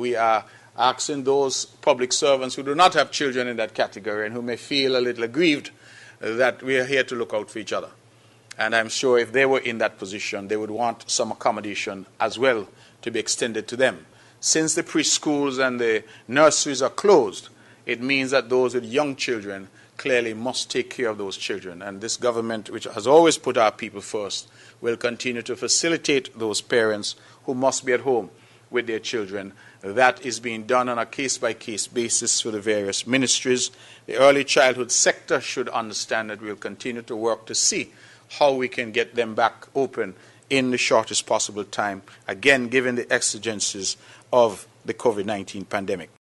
we are asking those public servants who do not have children in that category and who may feel a little aggrieved that we are here to look out for each other. And I'm sure if they were in that position, they would want some accommodation as well to be extended to them. Since the preschools and the nurseries are closed, it means that those with young children clearly must take care of those children. And this government, which has always put our people first, will continue to facilitate those parents who must be at home with their children. That is being done on a case-by-case basis for the various ministries. The early childhood sector should understand that we'll continue to work to see how we can get them back open in the shortest possible time, again, given the exigencies of the COVID-19 pandemic.